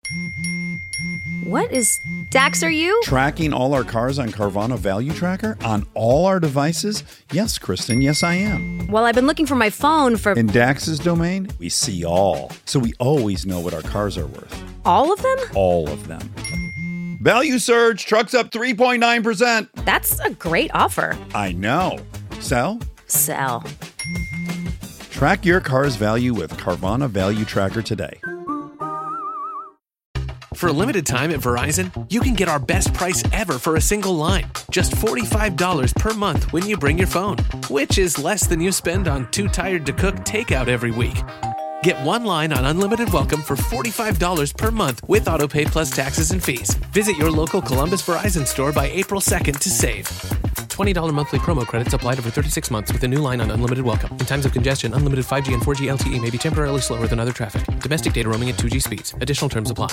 What is... Dax, are you? Tracking all our cars on Carvana Value Tracker? On all our devices? Yes, Kristen, yes I am. Well, I've been looking for my phone for... In Dax's domain, we see all. So we always know what our cars are worth. All of them? All of them. Value surge! Trucks up 3.9%! That's a great offer. I know. Sell? Sell. Track your car's value with Carvana Value Tracker today. For a limited time at Verizon, you can get our best price ever for a single line. Just $45 per month when you bring your phone, which is less than you spend on Too Tired to Cook takeout every week. Get one line on Unlimited Welcome for $45 per month with autopay plus taxes and fees. Visit your local Columbus Verizon store by April 2nd to save. $20 monthly promo credits applied over 36 months with a new line on Unlimited Welcome. In times of congestion, unlimited 5G and 4G LTE may be temporarily slower than other traffic. Domestic data roaming at 2G speeds. Additional terms apply.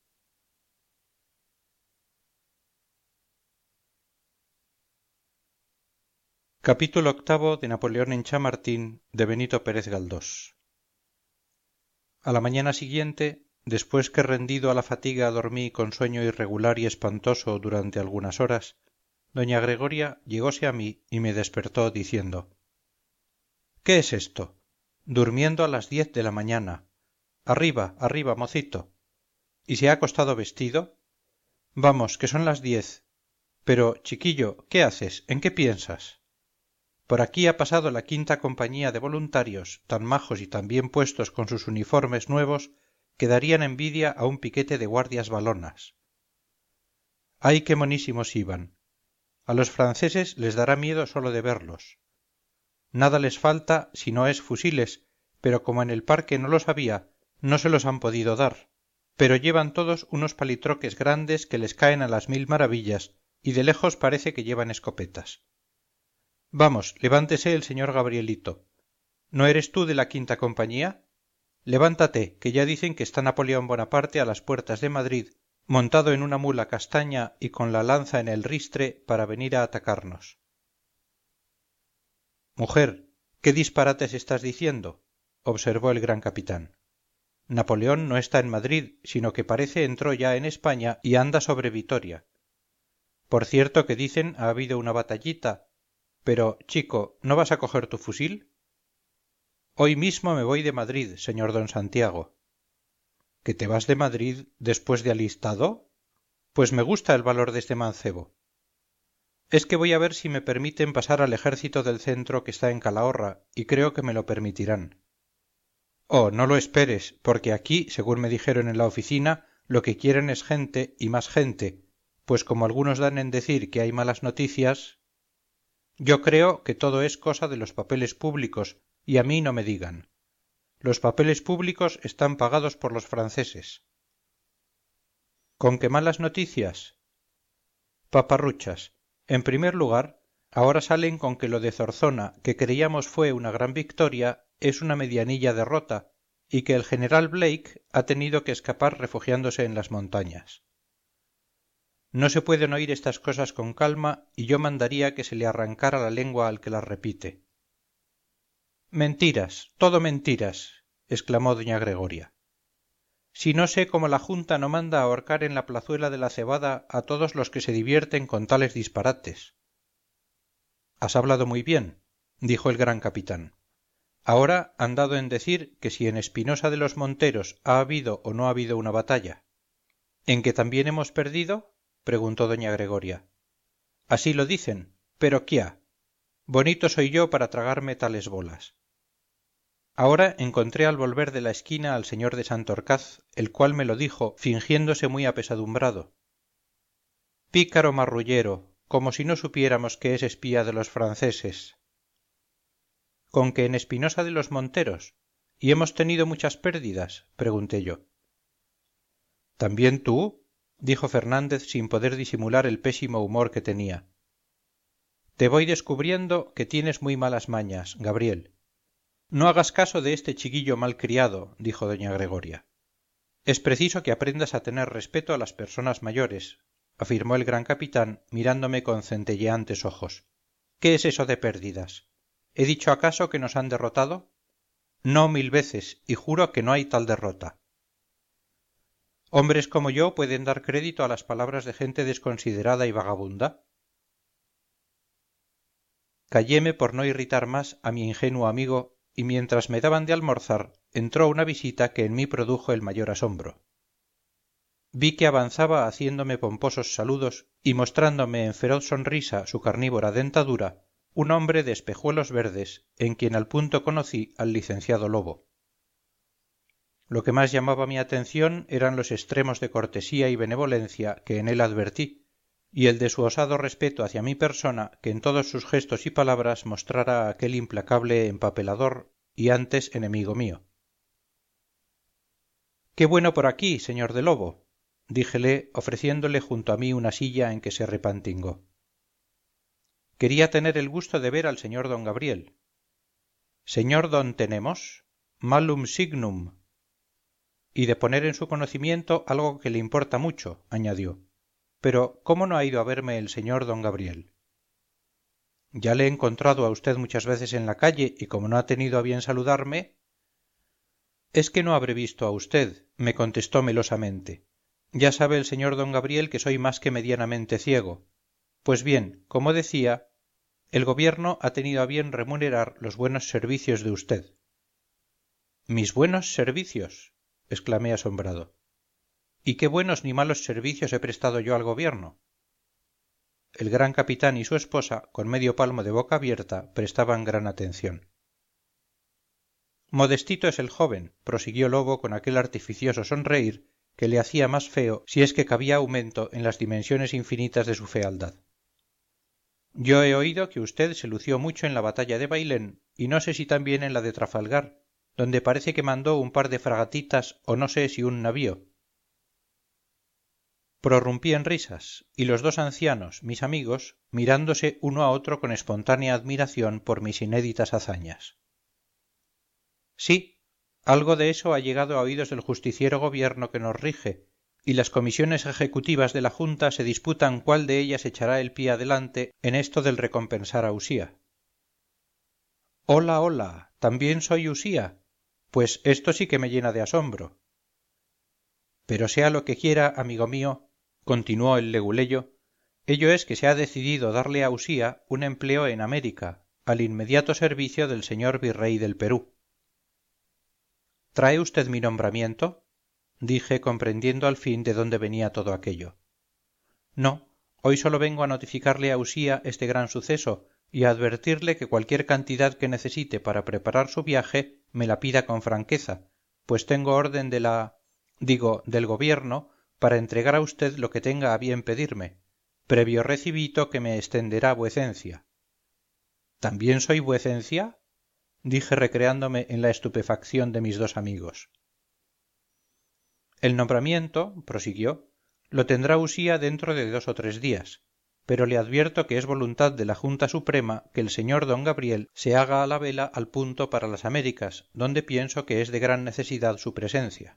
Capítulo octavo de Napoleón en Chamartín, de Benito Pérez Galdós. A la mañana siguiente, después que rendido a la fatiga dormí con sueño irregular y espantoso durante algunas horas, doña Gregoria llegóse a mí y me despertó diciendo: ¿Qué es esto? Durmiendo a las 10 de la mañana. Arriba, arriba, mocito. ¿Y se ha acostado vestido? Vamos, que son las 10. Pero, chiquillo, ¿qué haces? ¿En qué piensas? Por aquí ha pasado la quinta compañía de voluntarios, tan majos y tan bien puestos con sus uniformes nuevos, que darían envidia a un piquete de guardias walonas. ¡Ay, qué monísimos iban! A los franceses les dará miedo sólo de verlos. Nada les falta si no es fusiles, pero como en el parque no los había, no se los han podido dar. Pero llevan todos unos palitroques grandes que les caen a las 1000 maravillas, y de lejos parece que llevan escopetas. Vamos, levántese el señor Gabrielito. ¿No eres tú de la quinta compañía? Levántate, que ya dicen que está Napoleón Bonaparte a las puertas de Madrid, montado en una mula castaña y con la lanza en el ristre para venir a atacarnos. Mujer, ¿qué disparates estás diciendo?, observó el gran capitán. Napoleón no está en Madrid, sino que parece entró ya en España y anda sobre Vitoria. Por cierto que dicen ha habido una batallita. Pero, chico, ¿no vas a coger tu fusil? Hoy mismo me voy de Madrid, señor don Santiago. ¿Que te vas de Madrid después de alistado? Pues me gusta el valor de este mancebo. Es que voy a ver si me permiten pasar al ejército del centro que está en Calahorra, y creo que me lo permitirán. Oh, no lo esperes, porque aquí, según me dijeron en la oficina, lo que quieren es gente y más gente, pues como algunos dan en decir que hay malas noticias... Yo creo que todo es cosa de los papeles públicos, y a mí no me digan. Los papeles públicos están pagados por los franceses. ¿Con qué malas noticias? Paparruchas. En primer lugar, ahora salen con que lo de Zorzona, que creíamos fue una gran victoria, es una medianilla derrota, y que el general Blake ha tenido que escapar refugiándose en las montañas. No se pueden oír estas cosas con calma y yo mandaría que se le arrancara la lengua al que las repite. Mentiras, todo mentiras, exclamó doña Gregoria. Si no sé cómo la Junta no manda ahorcar en la plazuela de la Cebada a todos los que se divierten con tales disparates. Has hablado muy bien, dijo el gran capitán. Ahora han dado en decir que si en Espinosa de los Monteros ha habido o no ha habido una batalla. ¿En que también hemos perdido?, preguntó doña Gregoria. Así lo dicen, pero quiá. Bonito soy yo para tragarme tales bolas. Ahora encontré al volver de la esquina al señor de Santorcaz, el cual me lo dijo, fingiéndose muy apesadumbrado. Pícaro marrullero, como si no supiéramos que es espía de los franceses. ¿Con que en Espinosa de los Monteros? ¿Y hemos tenido muchas pérdidas?, pregunté yo. ¿También tú?, dijo Fernández sin poder disimular el pésimo humor que tenía. Te voy descubriendo que tienes muy malas mañas, Gabriel. No hagas caso de este chiquillo mal criado, dijo doña Gregoria. Es preciso que aprendas a tener respeto a las personas mayores, afirmó el gran capitán mirándome con centelleantes ojos. ¿Qué es eso de pérdidas? ¿He dicho acaso que nos han derrotado? No 1000 veces, y juro que no hay tal derrota. ¿Hombres como yo pueden dar crédito a las palabras de gente desconsiderada y vagabunda? Calléme por no irritar más a mi ingenuo amigo, y mientras me daban de almorzar entró una visita que en mí produjo el mayor asombro. Vi que avanzaba haciéndome pomposos saludos y mostrándome en feroz sonrisa su carnívora dentadura, un hombre de espejuelos verdes, en quien al punto conocí al licenciado Lobo. Lo que más llamaba mi atención eran los extremos de cortesía y benevolencia que en él advertí, y el de su osado respeto hacia mi persona que en todos sus gestos y palabras mostrara a aquel implacable empapelador y antes enemigo mío. qué bueno por aquí, señor de Lobo, díjele ofreciéndole junto a mí una silla en que se repantingó. Quería tener el gusto de ver al señor don Gabriel. Señor don tenemos, malum signum, y de poner en su conocimiento algo que le importa mucho, añadió. Pero ¿cómo no ha ido a verme el señor don Gabriel? Ya le he encontrado a usted muchas veces en la calle y como no ha tenido a bien saludarme... Es que no habré visto a usted, me contestó melosamente. Ya sabe el señor don Gabriel que soy más que medianamente ciego. Pues bien, como decía, el gobierno ha tenido a bien remunerar los buenos servicios de usted. ¿Mis buenos servicios?, exclamé asombrado. ¿Y qué buenos ni malos servicios he prestado yo al gobierno? El gran capitán y su esposa, con medio palmo de boca abierta, prestaban gran atención. Modestito es el joven, prosiguió Lobo con aquel artificioso sonreír que le hacía más feo si es que cabía aumento en las dimensiones infinitas de su fealdad. Yo he oído que usted se lució mucho en la batalla de Bailén y no sé si también en la de Trafalgar, donde parece que mandó un par de fragatitas o no sé si un navío. Prorrumpí en risas, y los dos ancianos, mis amigos, mirándose uno a otro con espontánea admiración por mis inéditas hazañas. Sí, algo de eso ha llegado a oídos del justiciero gobierno que nos rige, y las comisiones ejecutivas de la Junta se disputan cuál de ellas echará el pie adelante en esto del recompensar a Usía. Hola, hola, ¿también soy Usía? Pues esto sí que me llena de asombro. Pero sea lo que quiera, amigo mío, continuó el leguleyo, ello es que se ha decidido darle a Usía un empleo en América, al inmediato servicio del señor virrey del Perú. ¿Trae usted mi nombramiento?, dije, comprendiendo al fin de dónde venía todo aquello. No, hoy sólo vengo a notificarle a Usía este gran suceso y a advertirle que cualquier cantidad que necesite para preparar su viaje me la pida con franqueza, pues tengo orden de del gobierno para entregar a usted lo que tenga a bien pedirme, previo recibito que me extenderá vuecencia. ¿También soy vuecencia?, dije recreándome en la estupefacción de mis dos amigos. El nombramiento, prosiguió, lo tendrá Usía dentro de 2 o 3 días, pero le advierto que es voluntad de la Junta Suprema que el señor don Gabriel se haga a la vela al punto para las Américas, donde pienso que es de gran necesidad su presencia.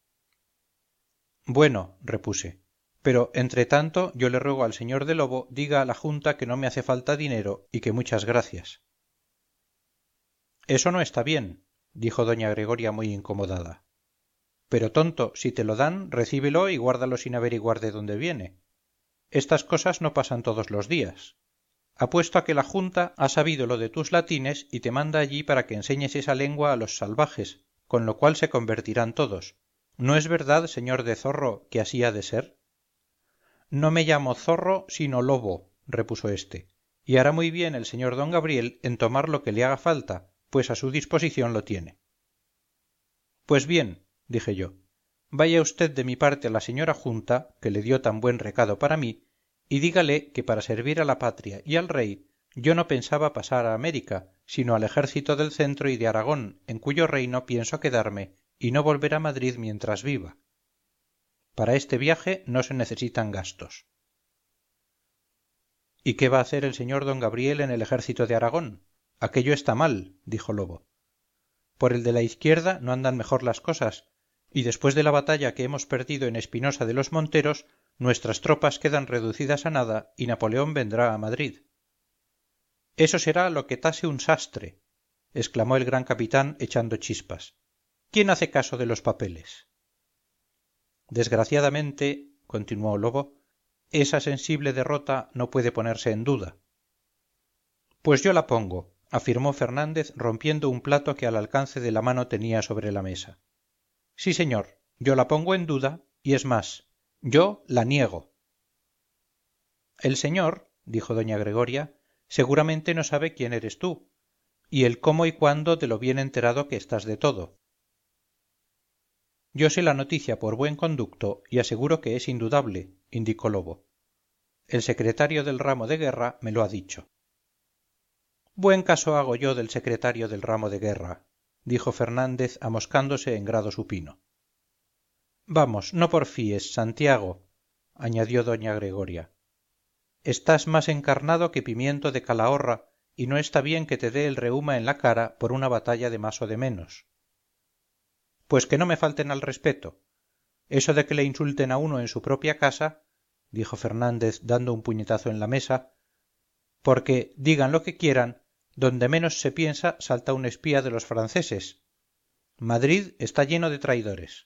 Bueno, repuse, pero entre tanto yo le ruego al señor de Lobo diga a la Junta que no me hace falta dinero y que muchas gracias. Eso no está bien, dijo doña Gregoria muy incomodada. Pero tonto, si te lo dan, recíbelo y guárdalo sin averiguar de dónde viene. Estas cosas no pasan todos los días. Apuesto a que la Junta ha sabido lo de tus latines y te manda allí para que enseñes esa lengua a los salvajes, con lo cual se convertirán todos. ¿No es verdad, señor de Zorro, que así ha de ser? No me llamo Zorro, sino Lobo, repuso éste, y hará muy bien el señor don Gabriel en tomar lo que le haga falta, pues a su disposición lo tiene. Pues bien, dije yo, vaya usted de mi parte a la señora Junta, que le dio tan buen recado para mí, y dígale que para servir a la patria y al rey yo no pensaba pasar a América, sino al ejército del centro y de Aragón, en cuyo reino pienso quedarme y no volver a Madrid mientras viva. Para este viaje no se necesitan gastos. ¿Y qué va a hacer el señor don Gabriel en el ejército de Aragón? Aquello está mal, dijo Lobo. Por el de la izquierda no andan mejor las cosas, y después de la batalla que hemos perdido en Espinosa de los Monteros, nuestras tropas quedan reducidas a nada y Napoleón vendrá a Madrid. Eso será lo que tase un sastre, exclamó el gran capitán echando chispas. ¿Quién hace caso de los papeles? Desgraciadamente, continuó Lobo, esa sensible derrota no puede ponerse en duda. Pues yo la pongo, afirmó Fernández rompiendo un plato que al alcance de la mano tenía sobre la mesa. Sí, señor, yo la pongo en duda, y es más, yo la niego. El señor, dijo doña Gregoria, seguramente no sabe quién eres tú, y el cómo y cuándo de lo bien enterado que estás de todo. Yo sé la noticia por buen conducto y aseguro que es indudable, indicó Lobo. El secretario del ramo de guerra me lo ha dicho. Buen caso hago yo del secretario del ramo de guerra, dijo Fernández amoscándose en grado supino. Vamos, no porfíes, Santiago, añadió doña Gregoria. Estás más encarnado que pimiento de Calahorra y no está bien que te dé el reuma en la cara por una batalla de más o de menos. Pues que no me falten al respeto. Eso de que le insulten a uno en su propia casa, dijo Fernández dando un puñetazo en la mesa, porque, digan lo que quieran, donde menos se piensa salta un espía de los franceses. Madrid está lleno de traidores.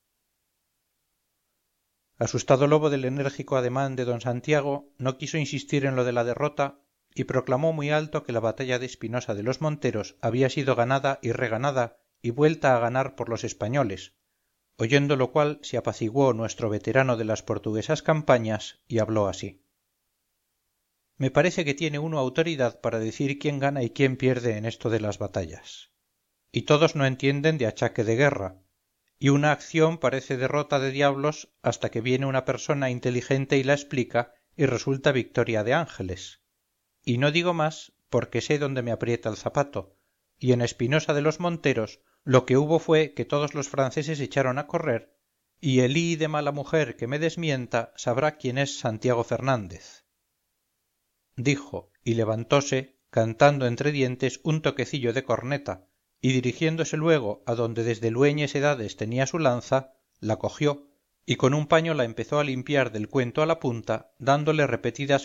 Asustado Lobo del enérgico ademán de don Santiago, no quiso insistir en lo de la derrota y proclamó muy alto que la batalla de Espinosa de los Monteros había sido ganada y reganada y vuelta a ganar por los españoles, oyendo lo cual se apaciguó nuestro veterano de las portuguesas campañas y habló así. Me parece que tiene uno autoridad para decir quién gana y quién pierde en esto de las batallas. Y todos no entienden de achaque de guerra, y una acción parece derrota de diablos hasta que viene una persona inteligente y la explica y resulta victoria de ángeles. Y no digo más porque sé dónde me aprieta el zapato, y en Espinosa de los Monteros lo que hubo fue que todos los franceses echaron a correr, y el hi de mala mujer que me desmienta sabrá quién es Santiago Fernández. Dijo, y levantóse, cantando entre dientes un toquecillo de corneta, y dirigiéndose luego a donde desde lueñes edades tenía su lanza, la cogió, y con un paño la empezó a limpiar del cuento a la punta, dándole repetidas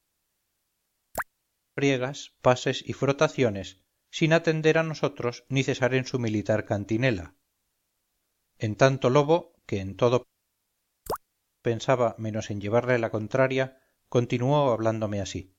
friegas, pases y frotaciones, sin atender a nosotros ni cesar en su militar cantinela. En tanto Lobo, que en todo pensaba menos en llevarle la contraria, continuó hablándome así.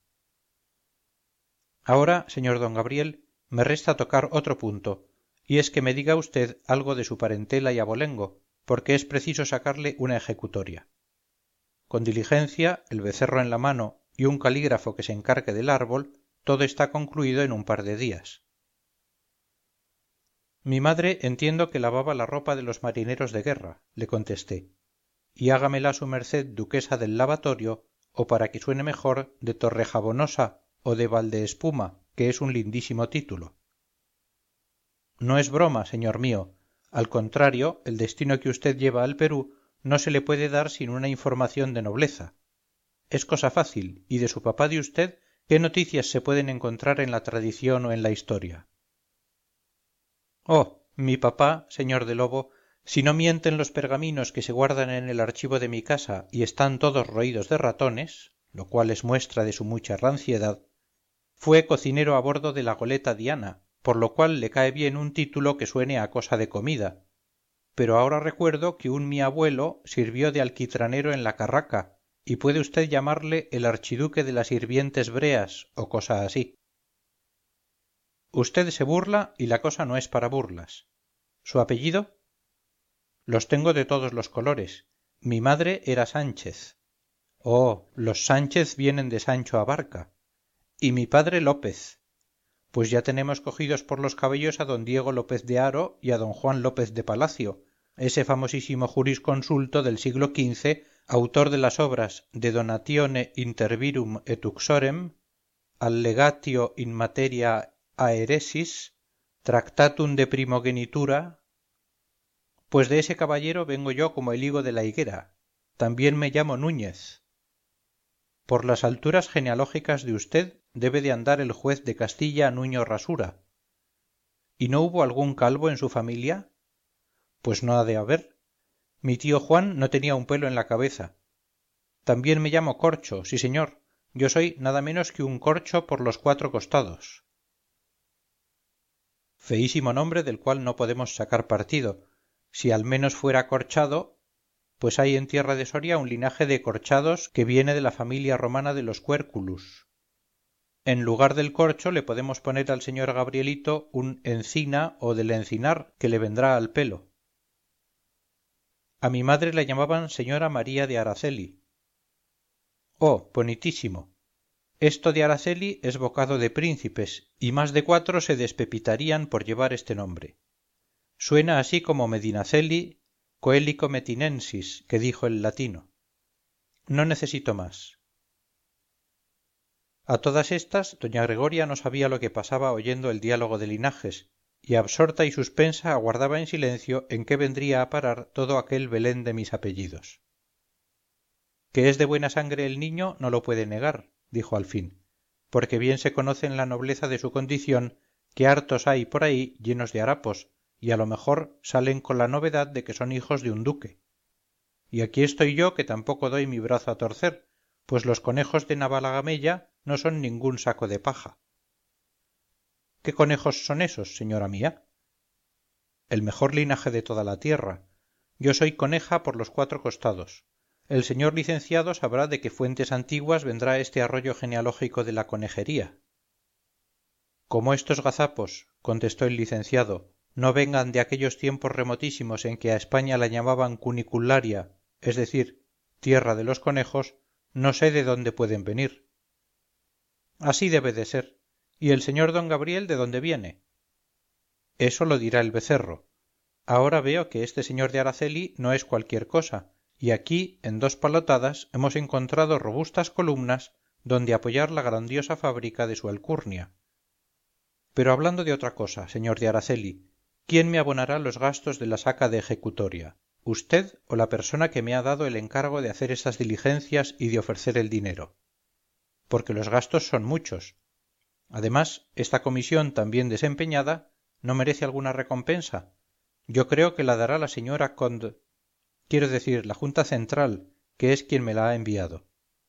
Ahora, señor don Gabriel, me resta tocar otro punto, y es que me diga usted algo de su parentela y abolengo, porque es preciso sacarle una ejecutoria. Con diligencia, el becerro en la mano y un calígrafo que se encargue del árbol, todo está concluido en un par de días. Mi madre entiendo que lavaba la ropa de los marineros de guerra, le contesté, y hágamela su merced duquesa del lavatorio, o para que suene mejor, de Torrejabonosa o de Valdeespuma, que es un lindísimo título. No es broma, señor mío, al contrario, el destino que usted lleva al Perú no se le puede dar sin una información de nobleza. Es cosa fácil, y de su papá de usted, ¿qué noticias se pueden encontrar en la tradición o en la historia? Oh, mi papá, señor de Lobo, si no mienten los pergaminos que se guardan en el archivo de mi casa y están todos roídos de ratones, lo cual es muestra de su mucha ranciedad, fue cocinero a bordo de la goleta Diana, por lo cual le cae bien un título que suene a cosa de comida, pero ahora recuerdo que un mi abuelo sirvió de alquitranero en la carraca, y puede usted llamarle el archiduque de las hirvientes breas o cosa así. Usted se burla y la cosa no es para burlas. ¿Su apellido? Los tengo de todos los colores. Mi madre era Sánchez. Oh, los Sánchez vienen de Sancho Abarca. Y mi padre López. Pues ya tenemos cogidos por los cabellos a don Diego López de Haro y a don Juan López de Palacio, ese famosísimo jurisconsulto del siglo XV, autor de las obras de Donatione inter virum et uxorem, Allegatio in materia aeresis, Tractatum de primogenitura. Pues de ese caballero vengo yo como el higo de la higuera. También me llamo Núñez. Por las alturas genealógicas de usted debe de andar el juez de Castilla Nuño Rasura. ¿Y no hubo algún calvo en su familia? Pues no ha de haber. Mi tío Juan no tenía un pelo en la cabeza. También me llamo Corcho, sí señor. Yo soy nada menos que un corcho por los 4 costados. Feísimo nombre del cual no podemos sacar partido. Si al menos fuera corchado, pues hay en tierra de Soria un linaje de corchados que viene de la familia romana de los Querculus. En lugar del corcho le podemos poner al señor Gabrielito un encina o del encinar que le vendrá al pelo. A mi madre la llamaban señora María de Araceli. Oh, bonitísimo. Esto de Araceli es bocado de príncipes, y más de 4 se despepitarían por llevar este nombre. Suena así como Medinaceli, Coelico Metinensis, que dijo el latino. No necesito más. A todas estas, doña Gregoria no sabía lo que pasaba oyendo el diálogo de linajes, y absorta y suspensa aguardaba en silencio en qué vendría a parar todo aquel Belén de mis apellidos. Que es de buena sangre el niño no lo puede negar, dijo al fin, porque bien se conoce en la nobleza de su condición que hartos hay por ahí llenos de harapos, y a lo mejor salen con la novedad de que son hijos de un duque. Y aquí estoy yo que tampoco doy mi brazo a torcer, pues los conejos de Navalagamella no son ningún saco de paja. ¿Qué conejos son esos, señora mía? El mejor linaje de toda la tierra. Yo soy coneja por los 4 costados. El señor licenciado sabrá de qué fuentes antiguas vendrá este arroyo genealógico de la conejería. Como estos gazapos, contestó el licenciado, no vengan de aquellos tiempos remotísimos en que a España la llamaban cunicularia, es decir, tierra de los conejos, no sé de dónde pueden venir. Así debe de ser. ¿Y el señor don Gabriel de dónde viene? Eso lo dirá el becerro. Ahora veo que este señor de Araceli no es cualquier cosa, y aquí, en 2 palotadas, hemos encontrado robustas columnas donde apoyar la grandiosa fábrica de su alcurnia. Pero hablando de otra cosa, señor de Araceli, ¿quién me abonará los gastos de la saca de ejecutoria? ¿Usted o la persona que me ha dado el encargo de hacer estas diligencias y de ofrecer el dinero? Porque los gastos son muchos. Además, esta comisión tan bien desempeñada no merece alguna recompensa. Yo creo que la dará la señora quiero decir, la Junta Central, que es quien me la ha enviado.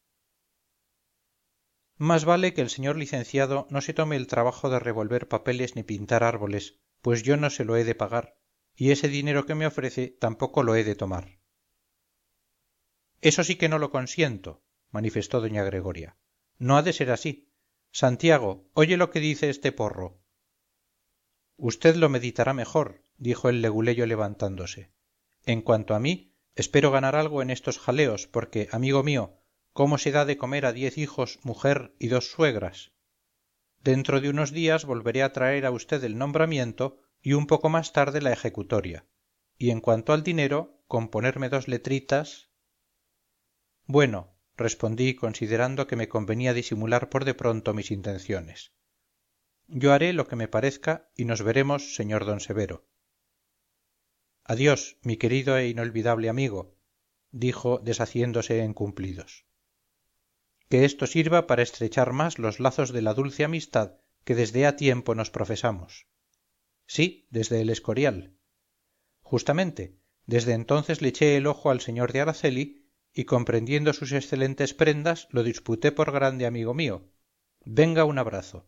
Más vale que el señor licenciado no se tome el trabajo de revolver papeles ni pintar árboles, pues yo no se lo he de pagar, y ese dinero que me ofrece tampoco lo he de tomar. Eso sí que no lo consiento, manifestó doña Gregoria. No ha de ser así. Santiago, oye lo que dice este porro. Usted lo meditará mejor, dijo el leguleyo levantándose. En cuanto a mí, espero ganar algo en estos jaleos, porque, amigo mío, ¿cómo se da de comer a 10 hijos, mujer y 2 suegras? Dentro de unos días volveré a traer a usted el nombramiento y un poco más tarde la ejecutoria. Y en cuanto al dinero, con ponerme 2 letritas... Bueno, respondí considerando que me convenía disimular por de pronto mis intenciones. Yo haré lo que me parezca y nos veremos, señor don Severo. Adiós, mi querido e inolvidable amigo, dijo deshaciéndose en cumplidos. Que esto sirva para estrechar más los lazos de la dulce amistad que desde ha tiempo nos profesamos. Sí, desde el Escorial. Justamente, desde entonces le eché el ojo al señor de Araceli y comprendiendo sus excelentes prendas lo disputé por grande amigo mío. Venga un abrazo.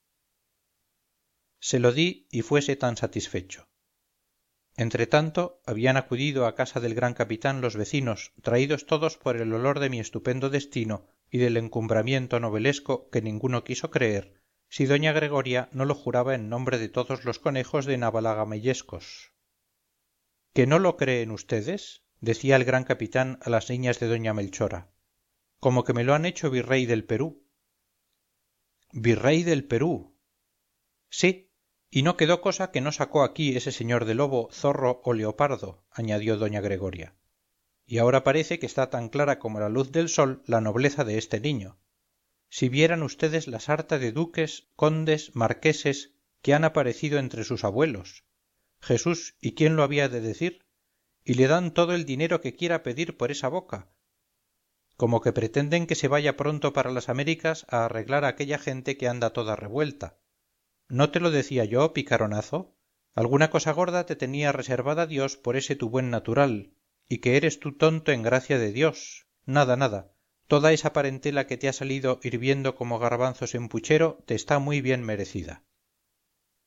Se lo di y fuese tan satisfecho. Entretanto, habían acudido a casa del gran capitán los vecinos, traídos todos por el olor de mi estupendo destino y del encumbramiento novelesco que ninguno quiso creer, si doña Gregoria no lo juraba en nombre de todos los conejos de Navalagamellescos. ¿Que no lo creen ustedes? Decía el gran capitán a las niñas de doña Melchora. Como que me lo han hecho virrey del Perú. ¿Virrey del Perú? Sí. Y no quedó cosa que no sacó aquí ese señor de lobo, zorro o leopardo, añadió doña Gregoria. Y ahora parece que está tan clara como la luz del sol la nobleza de este niño. Si vieran ustedes la sarta de duques, condes, marqueses que han aparecido entre sus abuelos. Jesús, ¿y quién lo había de decir? Y le dan todo el dinero que quiera pedir por esa boca. Como que pretenden que se vaya pronto para las Américas a arreglar a aquella gente que anda toda revuelta. ¿No te lo decía yo, picaronazo? Alguna cosa gorda te tenía reservada Dios por ese tu buen natural, y que eres tú tonto en gracia de Dios. Nada, nada. Toda esa parentela que te ha salido hirviendo como garbanzos en puchero te está muy bien merecida.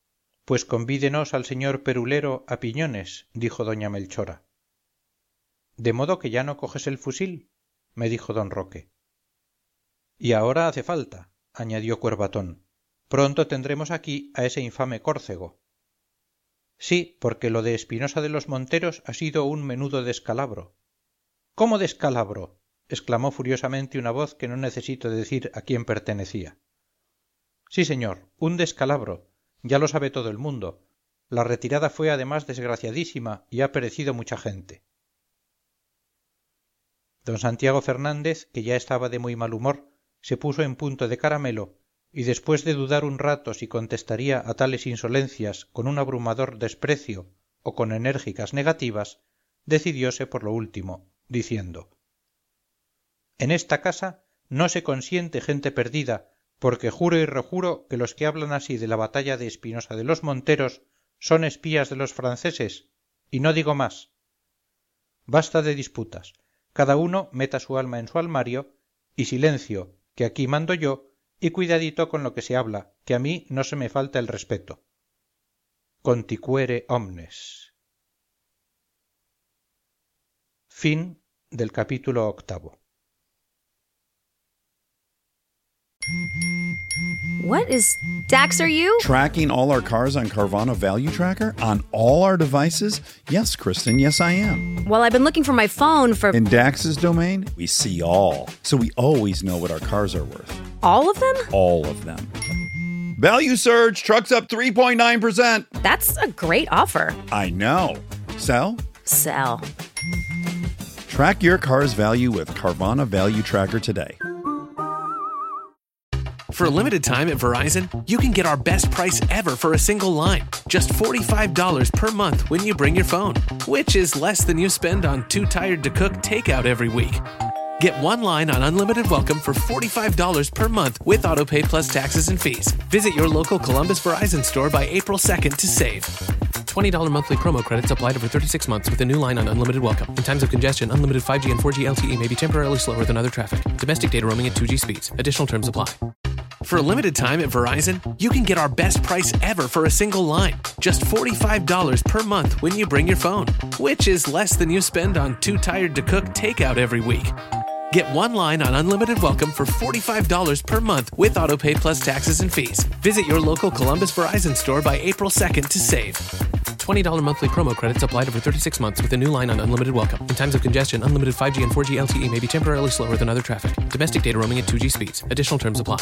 Pues convídenos al señor perulero a piñones, dijo doña Melchora. ¿De modo que ya no coges el fusil?, me dijo don Roque. Y ahora hace falta, añadió Cuervatón. Pronto tendremos aquí a ese infame Córcego. Sí, porque lo de Espinosa de los Monteros ha sido un menudo descalabro. ¿Cómo descalabro?, exclamó furiosamente una voz que no necesito decir a quién pertenecía. Sí, señor, un descalabro, ya lo sabe todo el mundo. La retirada fue además desgraciadísima y ha perecido mucha gente. Don Santiago Fernández, que ya estaba de muy mal humor, se puso en punto de caramelo y después de dudar un rato si contestaría a tales insolencias con un abrumador desprecio o con enérgicas negativas, decidióse por lo último, diciendo: en esta casa no se consiente gente perdida, porque juro y rejuro que los que hablan así de la batalla de Espinosa de los Monteros son espías de los franceses, y no digo más. Basta de disputas, cada uno meta su alma en su armario, y silencio, que aquí mando yo, y cuidadito con lo que se habla, que a mí no se me falta el respeto. Conticuere omnes. Fin del capítulo 8. What is... Dax, are you? Tracking all our cars on Carvana Value Tracker on all our devices? Yes, Kristen, yes, I am. Well, I've been looking for my phone for... In Dax's domain, we see all, so we always know what our cars are worth. all of them? All of them. Value surge, trucks up 3.9%. That's a great offer. I know. Sell? Sell. Track your car's value with Carvana Value Tracker today. For a limited time at Verizon, you can get our best price ever for a single line. Just $45 per month when you bring your phone, which is less than you spend on Too Tired to Cook takeout every week. Get one line on unlimited welcome for $45 per month with AutoPay plus taxes and fees. Visit your local Columbus Verizon store by April 2nd to save. $20 monthly promo credits applied over 36 months with a new line on unlimited welcome. In times of congestion, unlimited 5G and 4G LTE may be temporarily slower than other traffic. Domestic data roaming at 2G speeds. Additional terms apply. For a limited time at Verizon, you can get our best price ever for a single line. Just $45 per month when you bring your phone, which is less than you spend on Too Tired to Cook takeout every week. Get one line on unlimited welcome for $45 per month with AutoPay plus taxes and fees. Visit your local Columbus Verizon store by April 2nd to save. $20 monthly promo credits applied over 36 months with a new line on unlimited welcome. In times of congestion, unlimited 5G and 4G LTE may be temporarily slower than other traffic. Domestic data roaming at 2G speeds. Additional terms apply.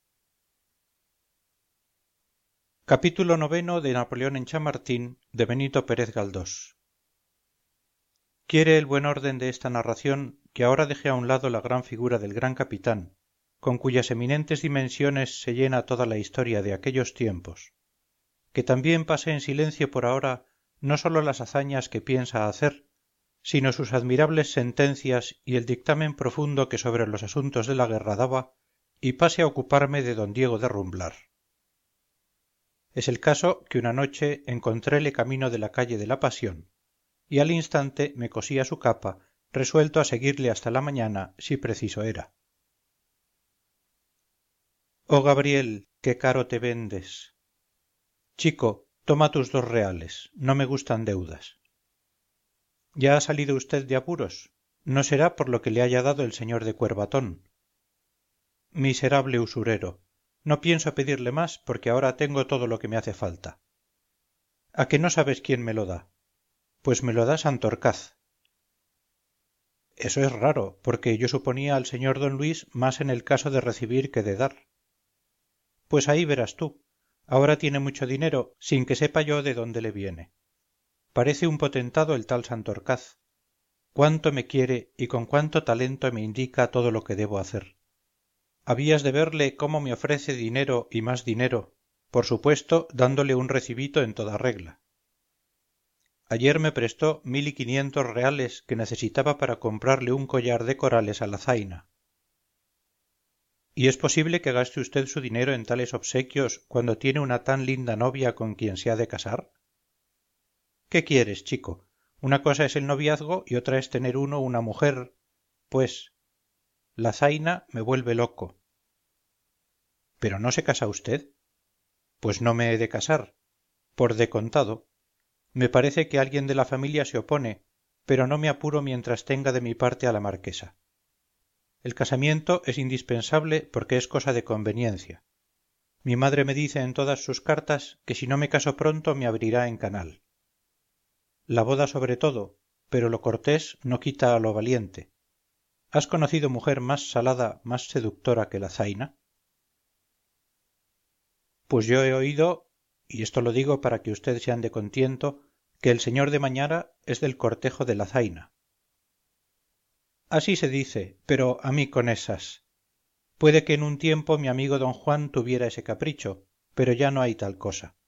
Capítulo 9 de Napoleón en Chamartín, de Benito Pérez Galdós. Quiere el buen orden de esta narración que ahora deje a un lado la gran figura del gran capitán, con cuyas eminentes dimensiones se llena toda la historia de aquellos tiempos, que también pase en silencio por ahora no sólo las hazañas que piensa hacer, sino sus admirables sentencias y el dictamen profundo que sobre los asuntos de la guerra daba, y pase a ocuparme de don Diego de Rumblar. Es el caso que una noche encontréle camino de la calle de la Pasión, y al instante me cosí a su capa, resuelto a seguirle hasta la mañana si preciso era. Oh Gabriel, qué caro te vendes. Chico, toma tus 2 reales, no me gustan deudas. ¿Ya ha salido usted de apuros? No será por lo que le haya dado el señor de Cuervatón. Miserable usurero, no pienso pedirle más porque ahora tengo todo lo que me hace falta. ¿A que no sabes quién me lo da? Pues me lo da Santorcaz. Eso es raro, porque yo suponía al señor don Luis más en el caso de recibir que de dar. Pues ahí verás tú, ahora tiene mucho dinero sin que sepa yo de dónde le viene. Parece un potentado el tal Santorcaz. Cuánto me quiere y con cuánto talento me indica todo lo que debo hacer. Habías de verle cómo me ofrece dinero y más dinero, por supuesto dándole un recibito en toda regla. Ayer me prestó 1.500 reales que necesitaba para comprarle un collar de corales a la zaina. ¿Y es posible que gaste usted su dinero en tales obsequios cuando tiene una tan linda novia con quien se ha de casar? ¿Qué quieres, chico? Una cosa es el noviazgo y otra es tener uno una mujer. Pues la zaina me vuelve loco. ¿Pero no se casa usted? Pues no me he de casar, por de contado. Me parece que alguien de la familia se opone, pero no me apuro mientras tenga de mi parte a la marquesa. El casamiento es indispensable porque es cosa de conveniencia. Mi madre me dice en todas sus cartas que si no me caso pronto me abrirá en canal. La boda sobre todo, pero lo cortés no quita a lo valiente. ¿Has conocido mujer más salada, más seductora que la zaina? Pues yo he oído, y esto lo digo para que usted se ande con tiento, que el señor de Mañara es del cortejo de la zaina. Así se dice, pero a mí con esas. Puede que en un tiempo mi amigo don Juan tuviera ese capricho, pero ya no hay tal cosa.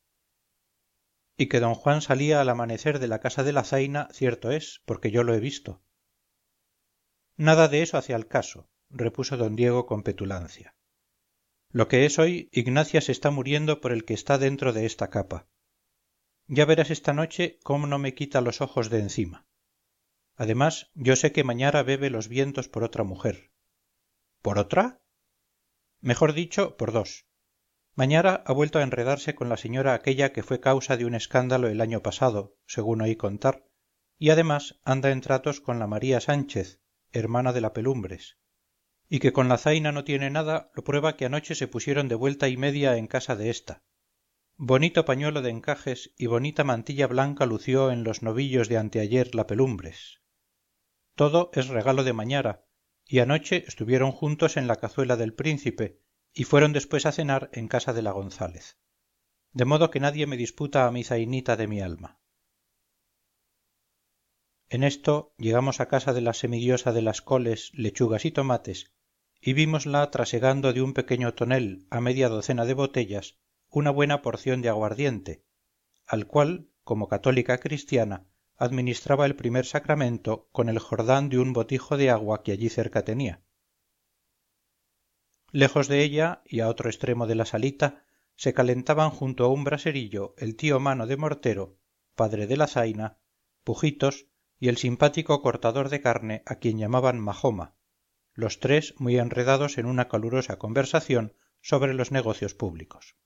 Y que don Juan salía al amanecer de la casa de la zaina, cierto es, porque yo lo he visto. Nada de eso hace al caso, repuso don Diego con petulancia. Lo que es hoy, Ignacia se está muriendo por el que está dentro de esta capa. Ya verás esta noche cómo no me quita los ojos de encima. Además, yo sé que Mañara bebe los vientos por otra mujer. ¿Por otra? Mejor dicho, por dos. Mañara ha vuelto a enredarse con la señora aquella que fue causa de un escándalo el año pasado, según oí contar, y además anda en tratos con la María Sánchez, hermana de la Pelumbres. Y que con la zaina no tiene nada, lo prueba que anoche se pusieron de vuelta y media en casa de ésta. Bonito pañuelo de encajes y bonita mantilla blanca lució en los novillos de anteayer la Pelumbres. Todo es regalo de Mañara, y anoche estuvieron juntos en la cazuela del príncipe, y fueron después a cenar en casa de la González. De modo que nadie me disputa a mi zainita de mi alma. En esto llegamos a casa de la semidiosa de las coles, lechugas y tomates, y vímosla trasegando de un pequeño tonel a media docena de botellas una buena porción de aguardiente, al cual, como católica cristiana, administraba el primer sacramento con el jordán de un botijo de agua que allí cerca tenía. Lejos de ella, y a otro extremo de la salita, se calentaban junto a un braserillo el tío Mano de Mortero, padre de la zaina, Pujitos y el simpático cortador de carne a quien llamaban Majoma, los tres muy enredados en una calurosa conversación sobre los negocios públicos.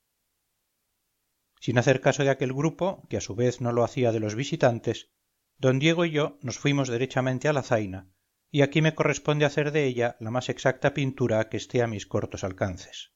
Sin hacer caso de aquel grupo, que a su vez no lo hacía de los visitantes, don Diego y yo nos fuimos derechamente a la zaina, y aquí me corresponde hacer de ella la más exacta pintura que esté a mis cortos alcances.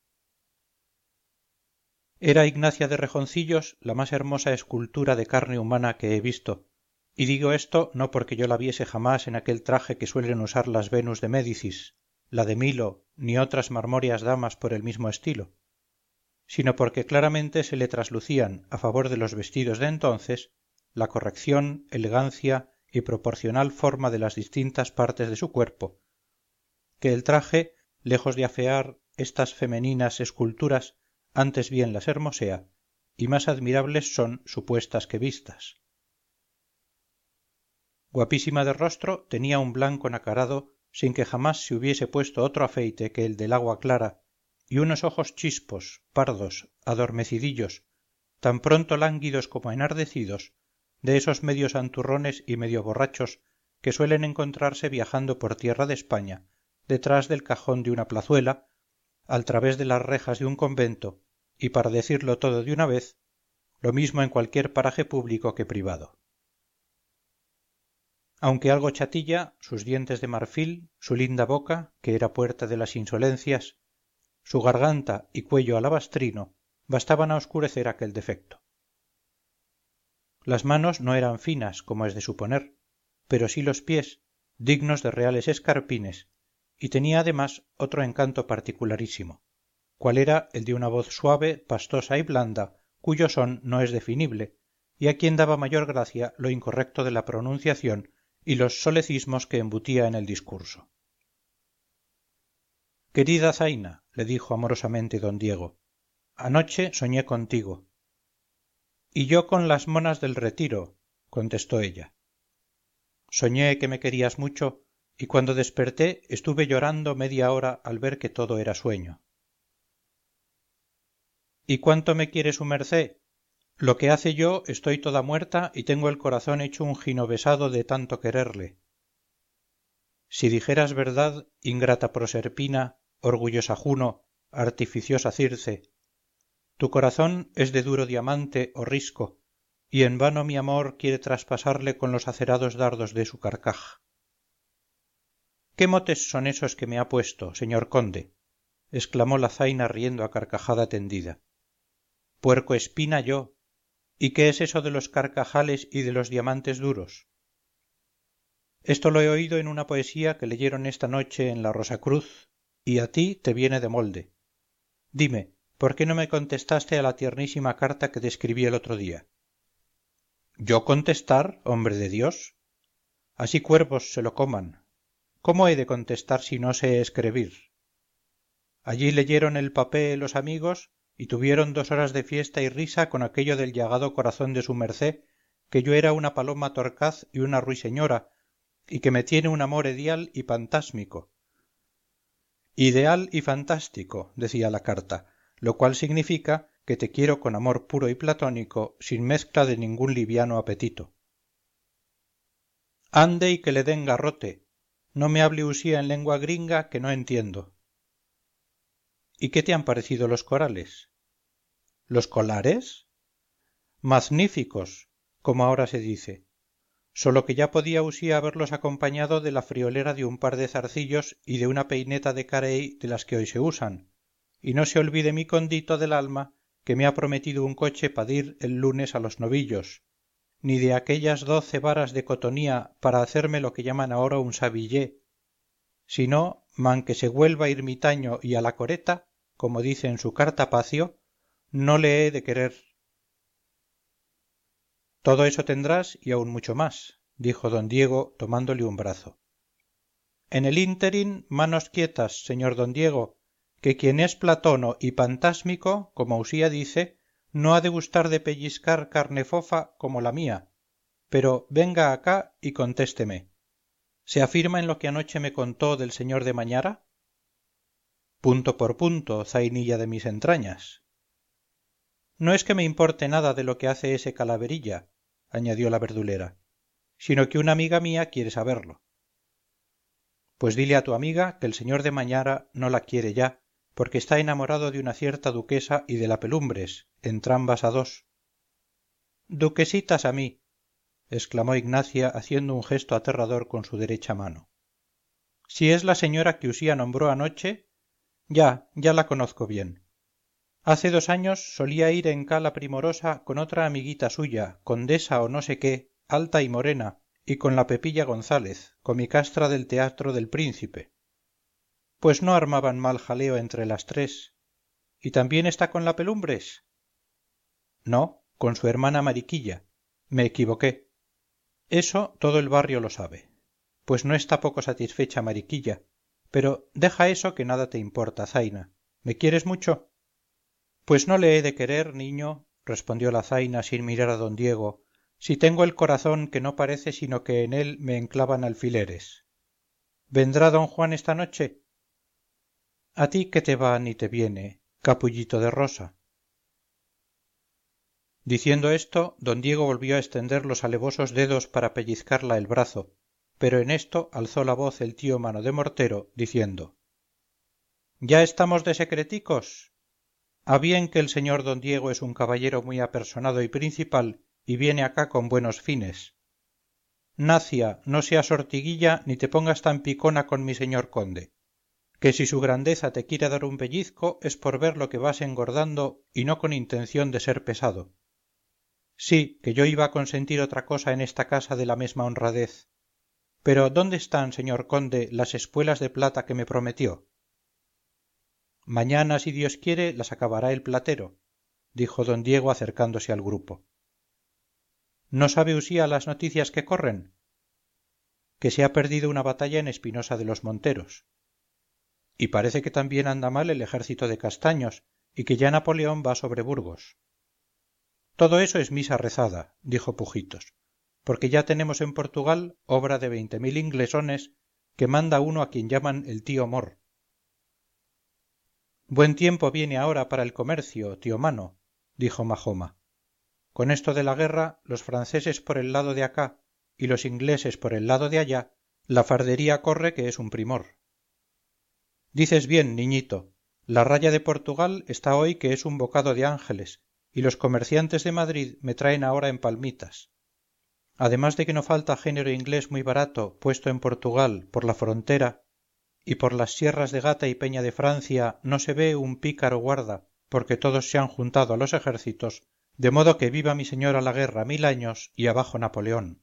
Era Ignacia de Rejoncillos la más hermosa escultura de carne humana que he visto, y digo esto no porque yo la viese jamás en aquel traje que suelen usar las Venus de Médicis, la de Milo, ni otras marmóreas damas por el mismo estilo, sino porque claramente se le traslucían a favor de los vestidos de entonces la corrección, elegancia y proporcional forma de las distintas partes de su cuerpo, que el traje, lejos de afear estas femeninas esculturas, antes bien las hermosea, y más admirables son supuestas que vistas. Guapísima de rostro, tenía un blanco nacarado sin que jamás se hubiese puesto otro afeite que el del agua clara, y unos ojos chispos, pardos, adormecidillos, tan pronto lánguidos como enardecidos, de esos medio santurrones y medio borrachos que suelen encontrarse viajando por tierra de España, detrás del cajón de una plazuela, al través de las rejas de un convento, y para decirlo todo de una vez, lo mismo en cualquier paraje público que privado. Aunque algo chatilla, sus dientes de marfil, su linda boca, que era puerta de las insolencias, su garganta y cuello alabastrino, bastaban a oscurecer aquel defecto. Las manos no eran finas, como es de suponer, pero sí los pies, dignos de reales escarpines, y tenía además otro encanto particularísimo, cual era el de una voz suave, pastosa y blanda, cuyo son no es definible, y a quien daba mayor gracia lo incorrecto de la pronunciación y los solecismos que embutía en el discurso. Querida zaina, le dijo amorosamente don Diego, anoche soñé contigo. Y yo con las monas del retiro, contestó ella. Soñé que me querías mucho, y cuando desperté estuve llorando media hora al ver que todo era sueño. ¿Y cuánto me quiere su merced? Lo que hace yo estoy toda muerta y tengo el corazón hecho un ginovesado de tanto quererle. Si dijeras verdad, ingrata Proserpina, orgullosa Juno, artificiosa Circe, tu corazón es de duro diamante o risco, y en vano mi amor quiere traspasarle con los acerados dardos de su carcaj. ¿Qué motes son esos que me ha puesto, señor conde? Exclamó la zaina riendo a carcajada tendida. Puercoespina yo. ¿Y qué es eso de los carcajales y de los diamantes duros? Esto lo he oído en una poesía que leyeron esta noche en la Rosacruz, y a ti te viene de molde. Dime, ¿por qué no me contestaste a la tiernísima carta que te escribí el otro día? ¿Yo contestar, hombre de Dios? Así cuervos se lo coman. ¿Cómo he de contestar si no sé escribir? Allí leyeron el papel los amigos y tuvieron 2 horas de fiesta y risa con aquello del llagado corazón de su merced, que yo era una paloma torcaz y una ruiseñora, y que me tiene un amor edial y fantásmico. Ideal y fantástico, decía la carta, lo cual significa que te quiero con amor puro y platónico, sin mezcla de ningún liviano apetito. Ande y que le den garrote. No me hable usía en lengua gringa que no entiendo. ¿Y qué te han parecido los corales? ¿Los colares? Magníficos, como ahora se dice. Sólo que ya podía usía haberlos acompañado de la friolera de un par de zarcillos y de una peineta de carey de las que hoy se usan. Y no se olvide mi condito del alma que me ha prometido un coche pa dir el lunes a los novillos, ni de aquellas 12 varas de cotonía para hacerme lo que llaman ahora un sabillé, sino man que se vuelva ermitaño y a la coreta, como dice en su cartapacio, no le he de querer. Todo eso tendrás y aún mucho más, dijo don Diego tomándole un brazo. En el ínterin, manos quietas, señor don Diego, que quien es platono y pantásmico, como usía dice, no ha de gustar de pellizcar carne fofa como la mía, pero venga acá y contésteme. ¿Se afirma en lo que anoche me contó del señor de Mañara? Punto por punto, zainilla de mis entrañas. No es que me importe nada de lo que hace ese calaverilla, añadió la verdulera, sino que una amiga mía quiere saberlo. Pues dile a tu amiga que el señor de Mañara no la quiere ya, porque está enamorado de una cierta duquesa y de la Pelumbres, entrambas a 2. Duquesitas a mí, exclamó Ignacia haciendo un gesto aterrador con su derecha mano. Si es la señora que usía nombró anoche, ya la conozco bien. Hace 2 años solía ir en ca la Primorosa con otra amiguita suya, condesa o no sé qué, alta y morena, y con la Pepilla González, comicastra del Teatro del Príncipe. Pues no armaban mal jaleo entre las 3. ¿Y también está con la Pelumbres? No, con su hermana Mariquilla. Me equivoqué. Eso todo el barrio lo sabe. Pues no está poco satisfecha Mariquilla. Pero deja eso que nada te importa, zaina. ¿Me quieres mucho? Pues no le he de querer, niño, respondió la zaina sin mirar a don Diego, si tengo el corazón que no parece sino que en él me enclavan alfileres. ¿Vendrá don Juan esta noche? A ti qué te va ni te viene, capullito de rosa. Diciendo esto, don Diego volvió a extender los alevosos dedos para pellizcarla el brazo, pero en esto alzó la voz el tío Mano de Mortero, diciendo: ¿Ya estamos de secreticos? A bien que el señor don Diego es un caballero muy apersonado y principal y viene acá con buenos fines. Nacia, no seas ortiguilla ni te pongas tan picona con mi señor conde, que si su grandeza te quiere dar un pellizco es por ver lo que vas engordando y no con intención de ser pesado. Sí, que yo iba a consentir otra cosa en esta casa de la mesma honradez. Pero ¿dónde están, señor conde, las espuelas de plata que me prometió? Mañana, si Dios quiere, las acabará el platero, dijo don Diego acercándose al grupo. ¿No sabe usía las noticias que corren? Que se ha perdido una batalla en Espinosa de los Monteros. Y parece que también anda mal el ejército de Castaños, y que ya Napoleón va sobre Burgos. Todo eso es misa rezada, dijo Pujitos, porque ya tenemos en Portugal obra de 20.000 inglesones que manda uno a quien llaman el tío Mor. Buen tiempo viene ahora para el comercio, tío Mano, dijo Majoma. Con esto de la guerra, los franceses por el lado de acá y los ingleses por el lado de allá, la fardería corre que es un primor. Dices bien, niñito, la raya de Portugal está hoy que es un bocado de ángeles, y los comerciantes de Madrid me traen ahora en palmitas. Además de que no falta género inglés muy barato puesto en Portugal por la frontera, y por las sierras de Gata y Peña de Francia no se ve un pícaro guarda, porque todos se han juntado a los ejércitos, de modo que viva mi señora la guerra 1000 años y abajo Napoleón.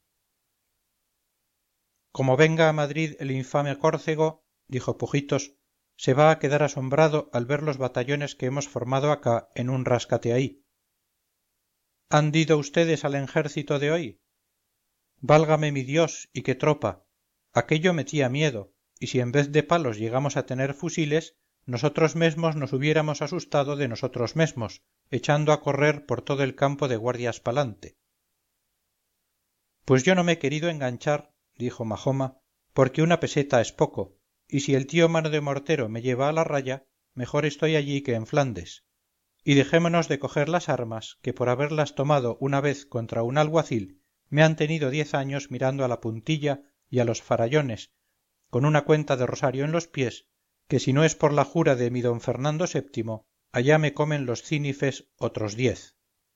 Como venga a Madrid el infame Córcego, dijo Pujitos, se va a quedar asombrado al ver los batallones que hemos formado acá en un rascate ahí. ¿Han dido ustedes al ejército de hoy? Válgame mi Dios, y qué tropa. Aquello metía miedo, y si en vez de palos llegamos a tener fusiles, nosotros mesmos nos hubiéramos asustado de nosotros mesmos, echando a correr por todo el campo de guardias palante. Pues yo no me he querido enganchar, dijo Majoma, porque una peseta es poco, y si el tío Mano de Mortero me lleva a la raya, mejor estoy allí que en Flandes. Y dejémonos de coger las armas, que por haberlas tomado una vez contra un alguacil, me han tenido 10 años mirando a la puntilla y a los farallones, con una cuenta de rosario en los pies, que si no es por la jura de mi don Fernando VII, allá me comen los cínifes otros 10.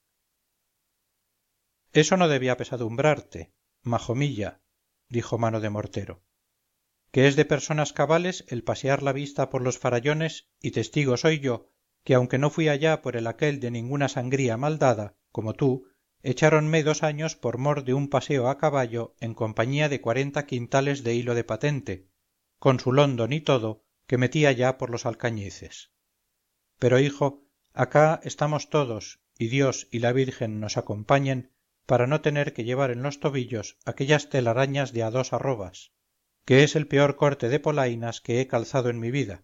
Eso no debe apesadumbrarte, Majomilla, dijo Mano de Mortero, que es de personas cabales el pasear la vista por los farallones, y testigo soy yo, que aunque no fui allá por el aquel de ninguna sangría maldada, como tú, echáronme 2 años por mor de un paseo a caballo en compañía de 40 quintales de hilo de patente, con su london y todo, que metí allá por los alcañices. Pero hijo, acá estamos todos, y Dios y la Virgen nos acompañen, para no tener que llevar en los tobillos aquellas telarañas de a 2 arrobas, que es el peor corte de polainas que he calzado en mi vida.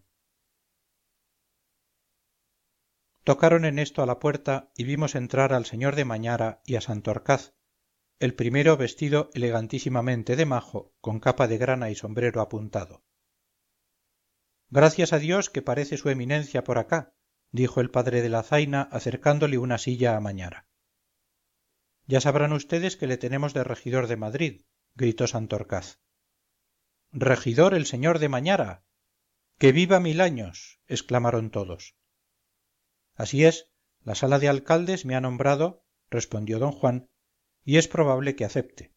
Tocaron en esto a la puerta y vimos entrar al señor de Mañara y a Santorcaz, el primero vestido elegantísimamente de majo, con capa de grana y sombrero apuntado. Gracias a Dios que parece su eminencia por acá, dijo el padre de la zaina acercándole una silla a Mañara. Ya sabrán ustedes que le tenemos de regidor de Madrid, gritó Santorcaz. ¿Regidor el señor de Mañara? ¡Que viva 1000 años! Exclamaron todos. Así es, la sala de alcaldes me ha nombrado, respondió don Juan, y es probable que acepte.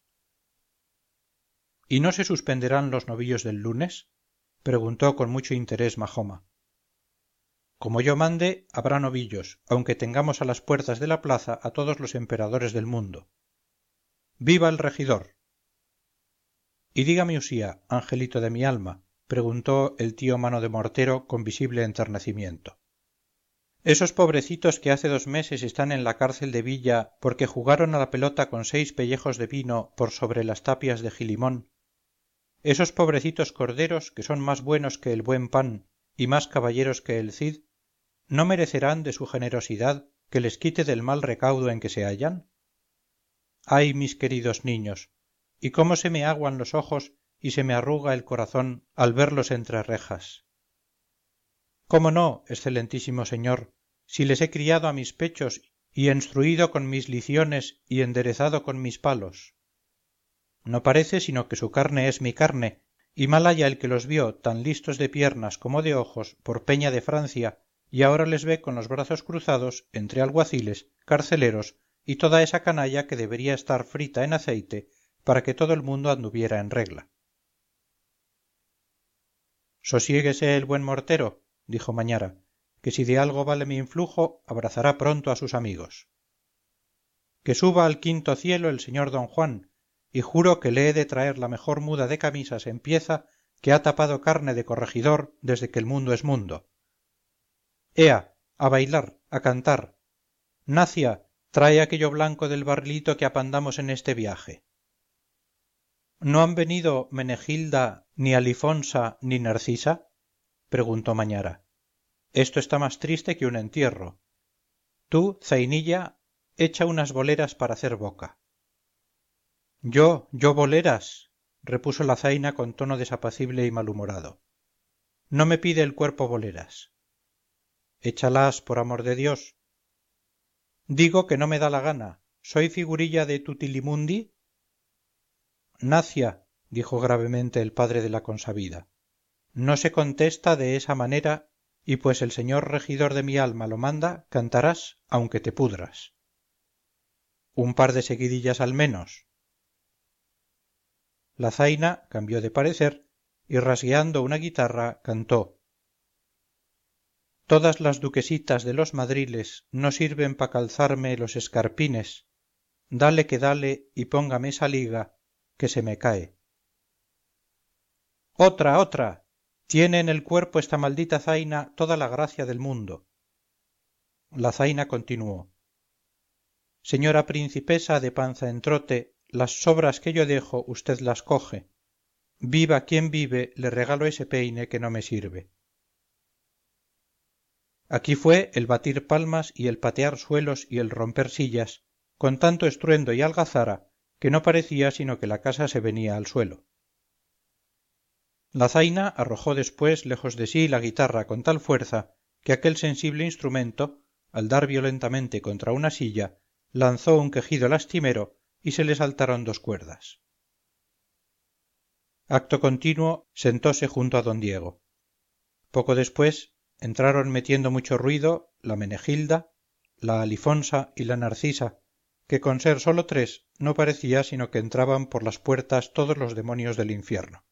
¿Y no se suspenderán los novillos del lunes? Preguntó con mucho interés Majoma. Como yo mande, habrá novillos, aunque tengamos a las puertas de la plaza a todos los emperadores del mundo. ¡Viva el regidor! Y dígame usía, angelito de mi alma, preguntó el tío Mano de Mortero con visible enternecimiento. Esos pobrecitos que hace 2 meses están en la cárcel de Villa porque jugaron a la pelota con 6 pellejos de vino por sobre las tapias de Gilimón, esos pobrecitos corderos que son más buenos que el buen pan y más caballeros que el Cid, ¿no merecerán de su generosidad que les quite del mal recaudo en que se hallan? ¡Ay, mis queridos niños! ¿Y cómo se me aguan los ojos y se me arruga el corazón al verlos entre rejas? ¿Cómo no, excelentísimo señor, si les he criado a mis pechos y instruido con mis liciones y enderezado con mis palos? No parece sino que su carne es mi carne, y mal haya el que los vio tan listos de piernas como de ojos por Peña de Francia, y ahora les ve con los brazos cruzados entre alguaciles, carceleros y toda esa canalla que debería estar frita en aceite para que todo el mundo anduviera en regla. Sosiéguese el buen Mortero, dijo Mañara, que si de algo vale mi influjo, abrazará pronto a sus amigos. Que suba al 5.º cielo el señor don Juan, y juro que le he de traer la mejor muda de camisas en pieza que ha tapado carne de corregidor desde que el mundo es mundo. ¡Ea, a bailar, a cantar! Nacia, trae aquello blanco del barrilito que apandamos en este viaje. ¿No han venido Menegilda, ni Alifonsa, ni Narcisa? Preguntó Mañara. Esto está más triste que un entierro. Tú, zainilla, echa unas boleras para hacer boca. Yo boleras, repuso la zaina con tono desapacible y malhumorado. No me pide el cuerpo boleras. Échalas, por amor de Dios. Digo que no me da la gana. ¿Soy figurilla de Tutilimundi? Nacia, dijo gravemente el padre de la consabida, no se contesta de esa manera y pues el señor regidor de mi alma lo manda, cantarás aunque te pudras. Un par de seguidillas al menos. La zaina cambió de parecer y rasgueando una guitarra cantó: todas las duquesitas de los madriles no sirven pa calzarme los escarpines, dale que dale y póngame esa liga que se me cae. ¡Otra, otra! Tiene en el cuerpo esta maldita zaina toda la gracia del mundo. La zaina continuó: señora principesa de panza en trote, las sobras que yo dejo usted las coge. Viva quien vive, le regalo ese peine que no me sirve. Aquí fue el batir palmas y el patear suelos y el romper sillas, con tanto estruendo y algazara que no parecía sino que la casa se venía al suelo. La zaina arrojó después lejos de sí la guitarra con tal fuerza que aquel sensible instrumento, al dar violentamente contra una silla, lanzó un quejido lastimero y se le saltaron dos cuerdas. Acto continuo sentóse junto a don Diego. Poco después entraron metiendo mucho ruido la Menegilda, la Alifonsa y la Narcisa, que con ser sólo tres no parecía sino que entraban por las puertas todos los demonios del infierno.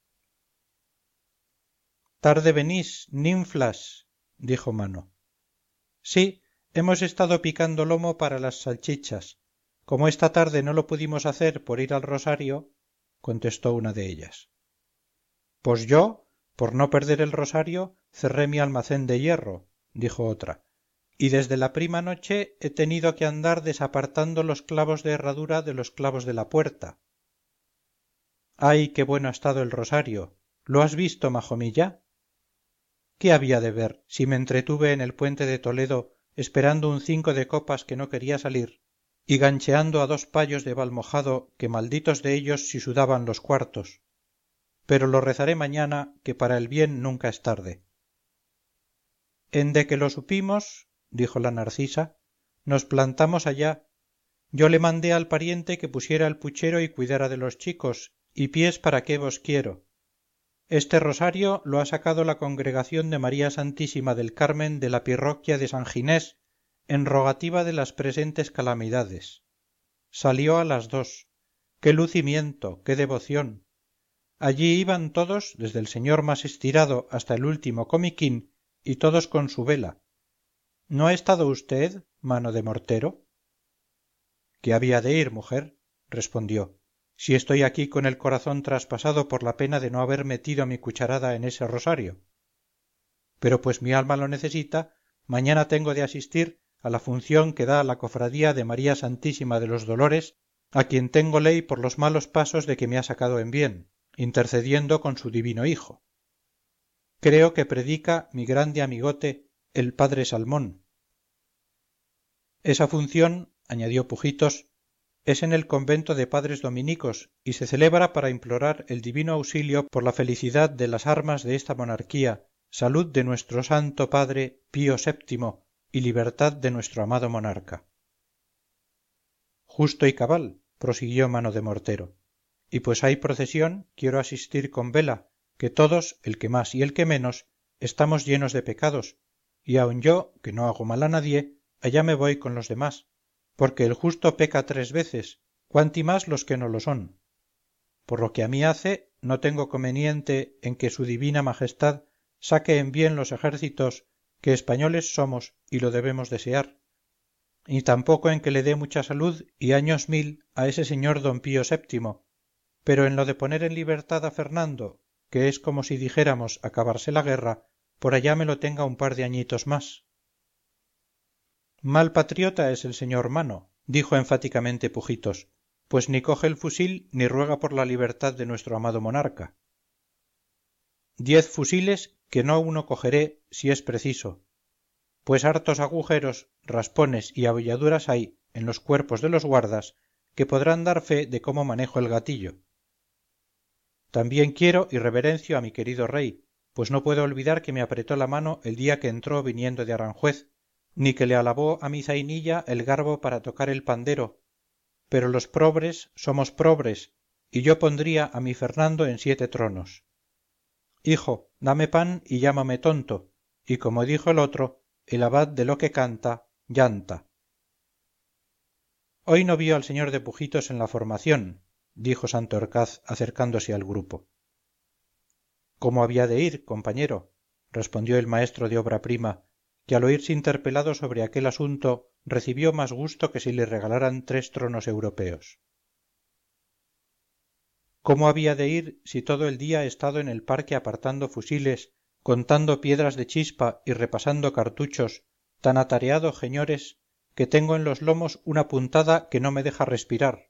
«Tarde venís, ninflas», dijo Mano. «Sí, hemos estado picando lomo para las salchichas. Como esta tarde no lo pudimos hacer por ir al rosario», contestó una de ellas. «Pos yo, por no perder el rosario, cerré mi almacén de hierro», dijo otra, «y desde la prima noche he tenido que andar desapartando los clavos de herradura de los clavos de la puerta». «Ay, qué bueno ha estado el rosario. ¿Lo has visto, majomilla?» «¿Qué había de ver, si me entretuve en el puente de Toledo esperando un 5 de copas que no quería salir, y gancheando a 2 payos de valmojado que malditos de ellos si sudaban los cuartos? Pero lo rezaré mañana, que para el bien nunca es tarde». «Ende que lo supimos», dijo la Narcisa, «nos plantamos allá. Yo le mandé al pariente que pusiera el puchero y cuidara de los chicos, y pies para qué vos quiero. Este rosario lo ha sacado la congregación de María Santísima del Carmen de la pirroquia de San Ginés en rogativa de las presentes calamidades. Salió a las 2. ¡Qué lucimiento, qué devoción! Allí iban todos, desde el señor más estirado hasta el último comiquín, y todos con su vela. ¿No ha estado usted, Mano de Mortero?» «¿Qué había de ir, mujer?», respondió, «si estoy aquí con el corazón traspasado por la pena de no haber metido mi cucharada en ese rosario. Pero pues mi alma lo necesita, mañana tengo de asistir a la función que da la cofradía de María Santísima de los Dolores, a quien tengo ley por los malos pasos de que me ha sacado en bien, intercediendo con su divino Hijo. Creo que predica mi grande amigote, el padre Salmón. Esa función», añadió Pujitos, «es en el convento de padres dominicos y se celebra para implorar el divino auxilio por la felicidad de las armas de esta monarquía, salud de nuestro santo padre Pío VII y libertad de nuestro amado monarca». «Justo y cabal», prosiguió Mano de Mortero, «y pues hay procesión quiero asistir con vela, que todos, el que más y el que menos, estamos llenos de pecados, y aun yo, que no hago mal a nadie, allá me voy con los demás, porque el justo peca 3 veces, cuanti más los que no lo son. Por lo que a mí hace, no tengo conveniente en que su divina majestad saque en bien los ejércitos, que españoles somos y lo debemos desear, ni tampoco en que le dé mucha salud y años 1000 a ese señor don Pío VII, pero en lo de poner en libertad a Fernando, que es como si dijéramos acabarse la guerra, por allá me lo tenga un par de añitos más». «Mal patriota es el señor Mano», dijo enfáticamente Pujitos, «pues ni coge el fusil ni ruega por la libertad de nuestro amado monarca». «10 fusiles que no uno cogeré si es preciso, pues hartos agujeros, raspones y abolladuras hay en los cuerpos de los guardas que podrán dar fe de cómo manejo el gatillo. También quiero y reverencio a mi querido rey, pues no puedo olvidar que me apretó la mano el día que entró viniendo de Aranjuez, ni que le alabó a mi zainilla el garbo para tocar el pandero, pero los probres somos probres, y yo pondría a mi Fernando en 7 tronos. Hijo, dame pan y llámame tonto, y como dijo el otro, el abad de lo que canta, llanta. Hoy no vio al señor de Pujitos en la formación, dijo Santorcaz acercándose al grupo. ¿Cómo había de ir, compañero?, respondió el maestro de obra prima, que al oírse interpelado sobre aquel asunto recibió más gusto que si le regalaran 3 tronos europeos. ¿Cómo había de ir si todo el día he estado en el parque apartando fusiles, contando piedras de chispa y repasando cartuchos, tan atareado, jeñores, que tengo en los lomos una puntada que no me deja respirar?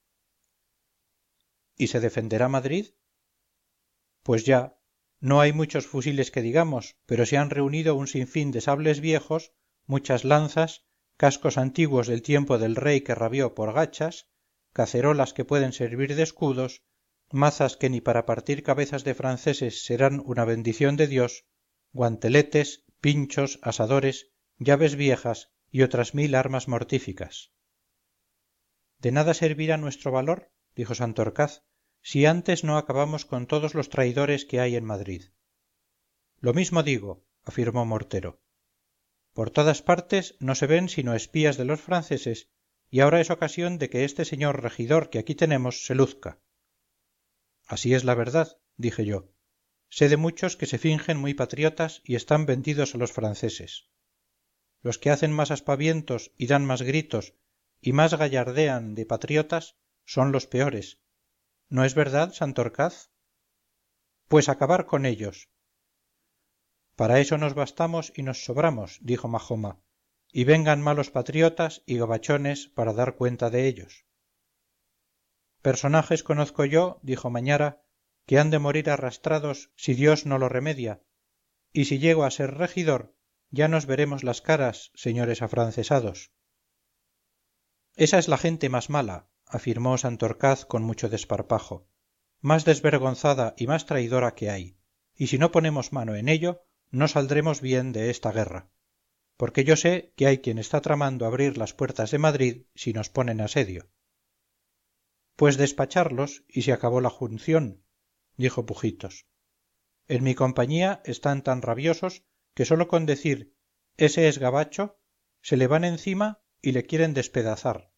¿Y se defenderá Madrid? Pues ya, no hay muchos fusiles que digamos, pero se han reunido un sinfín de sables viejos, muchas lanzas, cascos antiguos del tiempo del rey que rabió por gachas, cacerolas que pueden servir de escudos, mazas que ni para partir cabezas de franceses serán una bendición de Dios, guanteletes, pinchos, asadores, llaves viejas y otras 1000 armas mortíficas. ¿De nada servirá nuestro valor?, dijo Santorcaz, si antes no acabamos con todos los traidores que hay en Madrid. Lo mismo digo, afirmó Mortero. Por todas partes no se ven sino espías de los franceses, y ahora es ocasión de que este señor regidor que aquí tenemos se luzca. Así es la verdad, dije yo. Sé de muchos que se fingen muy patriotas y están vendidos a los franceses. Los que hacen más aspavientos y dan más gritos y más gallardean de patriotas son los peores. ¿No es verdad, Santorcaz? Pues acabar con ellos. Para eso nos bastamos y nos sobramos, dijo Majoma, y vengan malos patriotas y gabachones para dar cuenta de ellos. Personajes conozco yo, dijo Mañara, que han de morir arrastrados si Dios no lo remedia, y si llego a ser regidor, ya nos veremos las caras, señores afrancesados. Esa es la gente más mala, afirmó Santorcaz con mucho desparpajo, más desvergonzada y más traidora que hay, y si no ponemos mano en ello, no saldremos bien de esta guerra, porque yo sé que hay quien está tramando abrir las puertas de Madrid si nos ponen asedio. Pues despacharlos y se acabó la junción, dijo Pujitos. En mi compañía están tan rabiosos que sólo con decir ese es gabacho se le van encima y le quieren despedazar.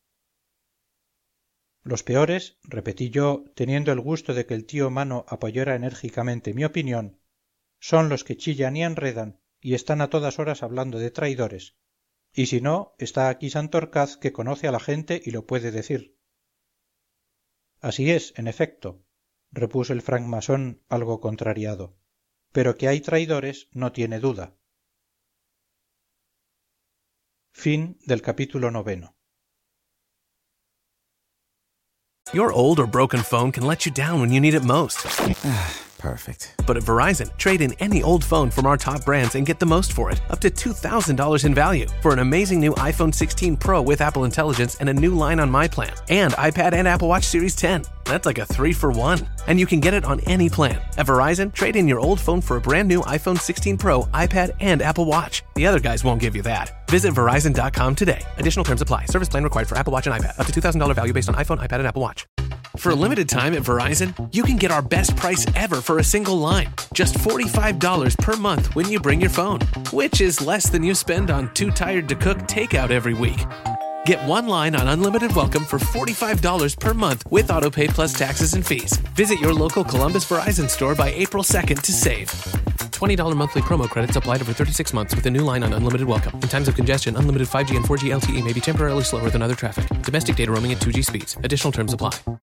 Los peores, repetí yo, teniendo el gusto de que el tío Mano apoyara enérgicamente mi opinión, son los que chillan y enredan y están a todas horas hablando de traidores, y si no, está aquí Santorcaz que conoce a la gente y lo puede decir. Así es, en efecto, repuso el francmasón algo contrariado, pero que hay traidores no tiene duda. Fin del capítulo 9. Your old or broken phone can let you down when you need it most. Perfect. But at Verizon, trade in any old phone from our top brands and get the most for it, up to $2,000 in value, for an amazing new iPhone 16 Pro with Apple Intelligence and a new line on My Plan, and iPad and Apple Watch Series 10. That's like a 3-for-1. And you can get it on any plan. At Verizon, trade in your old phone for a brand new iPhone 16 Pro, iPad, and Apple Watch. The other guys won't give you that. Visit Verizon.com today. Additional terms apply. Service plan required for Apple Watch and iPad. Up to $2,000 value based on iPhone, iPad, and Apple Watch. For a limited time at Verizon, you can get our best price ever for a single line. Just $45 per month when you bring your phone, which is less than you spend on Too Tired to Cook takeout every week. Get one line on Unlimited Welcome for $45 per month with AutoPay plus taxes and fees. Visit your local Columbus Verizon store by April 2nd to save. $20 monthly promo credits applied over 36 months with a new line on Unlimited Welcome. In times of congestion, unlimited 5G and 4G LTE may be temporarily slower than other traffic. Domestic data roaming at 2G speeds. Additional terms apply.